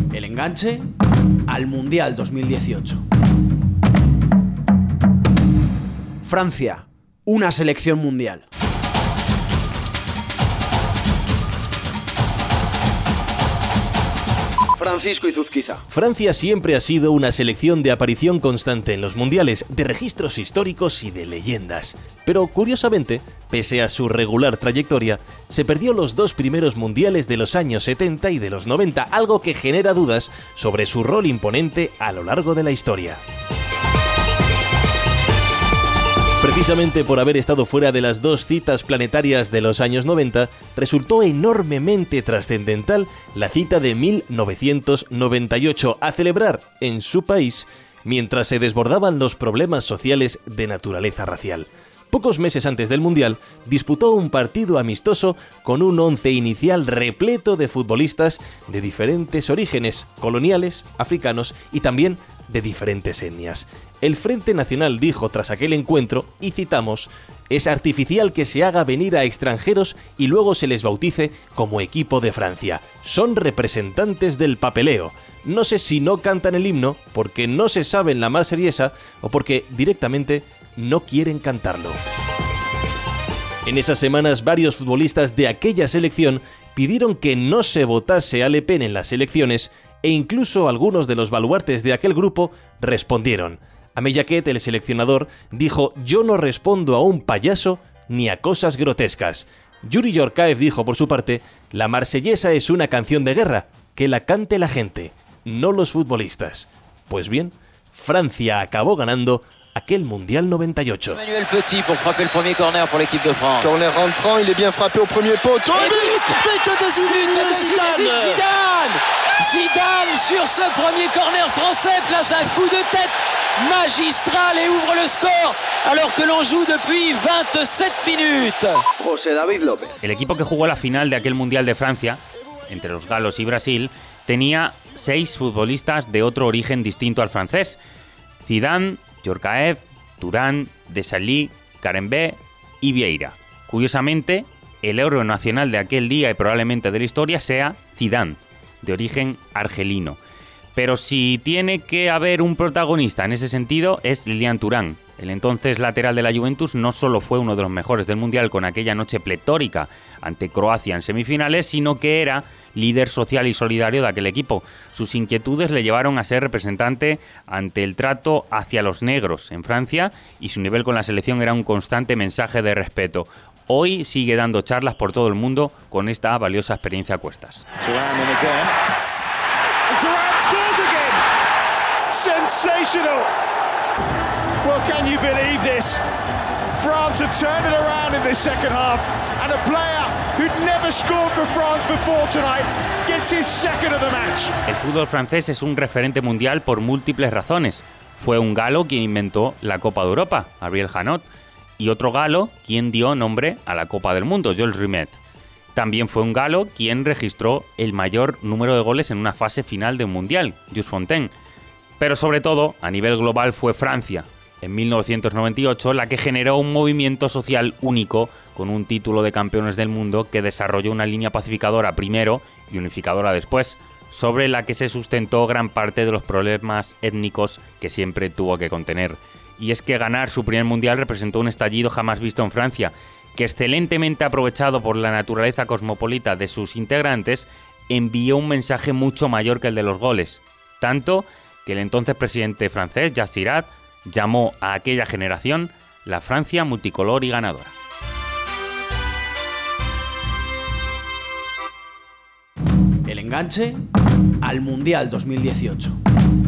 El enganche al Mundial 2018. Francia, una selección mundial. Francisco Izuzquiza. Francia siempre ha sido una selección de aparición constante en los mundiales, de registros históricos y de leyendas. Pero curiosamente, pese a su regular trayectoria, se perdió los dos primeros mundiales de los años 70 y de los 90, algo que genera dudas sobre su rol imponente a lo largo de la historia. Precisamente por haber estado fuera de las dos citas planetarias de los años 90, resultó enormemente trascendental la cita de 1998 a celebrar en su país mientras se desbordaban los problemas sociales de naturaleza racial. Pocos meses antes del Mundial, disputó un partido amistoso con un once inicial repleto de futbolistas de diferentes orígenes, coloniales, africanos y también de diferentes etnias. El Frente Nacional dijo tras aquel encuentro, y citamos: «Es artificial que se haga venir a extranjeros y luego se les bautice como equipo de Francia. Son representantes del papeleo. No sé si no cantan el himno porque no se saben la Marsellesa o porque directamente no quieren cantarlo». En esas semanas, varios futbolistas de aquella selección pidieron que no se votase a Le Pen en las elecciones e incluso algunos de los baluartes de aquel grupo respondieron. Aimé Jacquet, el seleccionador, dijo: «Yo no respondo a un payaso ni a cosas grotescas». Yuri Yorkaev dijo por su parte: «La Marsellesa es una canción de guerra, que la cante la gente, no los futbolistas». Pues bien, Francia acabó ganando aquel Mundial 98. Emmanuel Petit pour frapper le premier corner pour l'équipe de France. Corner rentrant, il est bien frappé au premier poteau. Et but de Zidane. Zidane sur ce premier corner français place un coup de tête magistral et ouvre le score alors que l'on joue depuis 27 minutes. José David López. El equipo que jugó la final de aquel Mundial de Francia, entre los galos y Brasil, tenía 6 futbolistas de otro origen distinto al francés: Zidane, Yorkaev, Turán, Desailly, Carembé y Vieira. Curiosamente, el héroe nacional de aquel día y probablemente de la historia sea Zidane, de origen argelino. Pero si tiene que haber un protagonista en ese sentido, es Lilian Thuram. El entonces lateral de la Juventus no solo fue uno de los mejores del Mundial con aquella noche pletórica ante Croacia en semifinales, sino que era líder social y solidario de aquel equipo. Sus inquietudes le llevaron a ser representante ante el trato hacia los negros en Francia y su nivel con la selección era un constante mensaje de respeto. Hoy sigue dando charlas por todo el mundo con esta valiosa experiencia a cuestas. Sensational! Well, can you believe this? France have turned it around in this second half, and a player who'd never scored for France before tonight gets his second of the match. El fútbol francés es un referente mundial por múltiples razones. Fue un galo quien inventó la Copa de Europa, Ariel Janot, y otro galo quien dio nombre a la Copa del Mundo, Jules Rimet. También fue un galo quien registró el mayor número de goles en una fase final de un mundial, Jules Fontaine. Pero sobre todo, a nivel global, fue Francia, en 1998, la que generó un movimiento social único con un título de campeones del mundo que desarrolló una línea pacificadora primero y unificadora después, sobre la que se sustentó gran parte de los problemas étnicos que siempre tuvo que contener. Y es que ganar su primer mundial representó un estallido jamás visto en Francia, que excelentemente aprovechado por la naturaleza cosmopolita de sus integrantes, envió un mensaje mucho mayor que el de los goles. Tanto que el entonces presidente francés, Jacques Chirac, llamó a aquella generación la Francia multicolor y ganadora. El enganche al Mundial 2018.